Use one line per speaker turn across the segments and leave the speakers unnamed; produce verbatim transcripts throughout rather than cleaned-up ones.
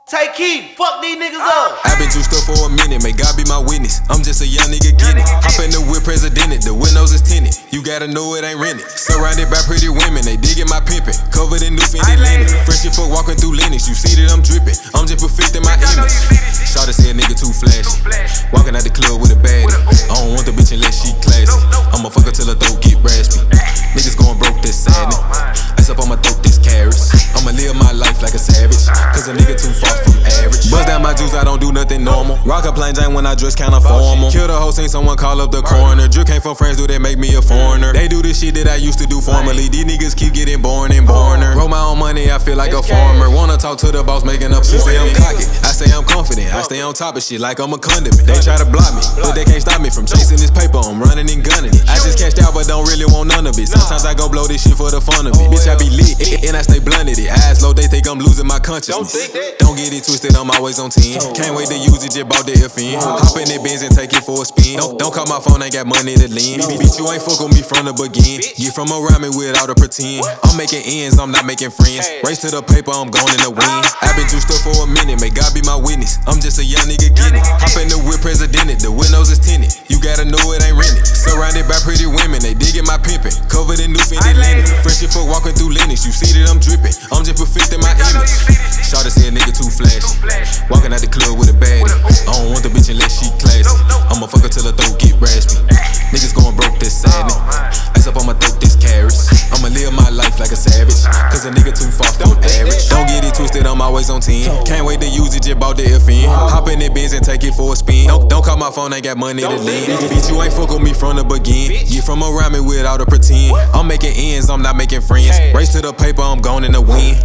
Take heat, fuck these niggas up.
I been juiced up for a minute, may God be my witness. I'm just a young nigga getting it. Hop in the whip, president, the windows is tinted. You gotta know it ain't rented. Surrounded by pretty women, they digging my pimpin'. Covered in new Fendi linen. Fresh fuck walking through Linux, you see that I'm drippin'. I'm just perfecting my image. Shawty say a nigga too flashy. Walking out the club with a baddie. I don't want the bitch unless she classy. I'ma fuck her till her throat get raspy. Niggas going broke, this sadness. Ice up on my throat, this carrots. I'ma live my life like a savage. Cause a nigga too far from average. Bust down my juice, I don't do nothing normal. Rock a plain Jane when I dress kinda formal. Kill the whole scene, someone call up the coroner. Drew came from friends, do they make me a foreigner? They do this shit that I used to do formerly. These niggas keep getting born and borner. Roll my own money, I feel like a farmer. Wanna talk to the boss, making up shit. Say I'm cocky, I say I'm confident. I stay on top of shit like I'm a condiment. They try to block me, but they can't stop me from chasing this paper. I'm running and gunning it. I just cashed out, but don't really want none of it. Sometimes I go blow this shit for the fun of it. Bitch, I be lit, and I stay blunted it. Eyes low, they think I'm losing my consciousness. Don't get it twisted, I'm always on ten. Can't wait to use it, just bought the F N. Hop in that Benz and take it for a spin. Don't, don't call my phone, ain't got money to lend. Bitch, you ain't fuck with me from the begin. Get from around me without a pretend. I'm making ends, I'm not making friends. Race to the paper, I'm going in the wind. I been juiced up for a minute, may God be my witness. I'm just a young nigga getting it. Hop in the whip, president, the windows is tinted. You gotta know it ain't rented. Surrounded by pretty women, they digging my pimpin'. Covered in new Fendi linen. Fresh fuck walking through Linux, you see that I'm drippin'. I'm just perfecting my image. Shawty say a nigga too flashy. Walking out the club with a baddie. I don't want the bitch unless she classy. I'ma fuck her till her throat get raspy. Niggas going broke, this sadness. Ice up on my throat, this carrots. I'ma live my life like a savage. Cause a nigga too far from average. Don't get it twisted, I'm always on ten. Can't wait to use it, just bought the F N. Hop in that Benz and take it for a spin. Don't, don't call my phone, ain't got money to lend. Bitch, you ain't fuck with me from the begin. Get from around me without a pretend. I'm making ends, I'm not making friends. Race to the paper, I'm going in the wind.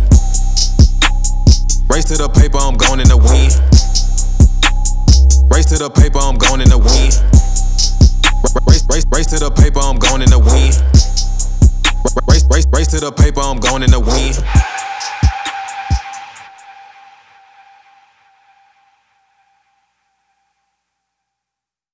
Race to the paper, I'm going in the wind. Race to the paper, I'm going in the wind. Race, race, race to the paper, I'm going in the wind. Race, race, race to the paper, I'm going in the wind.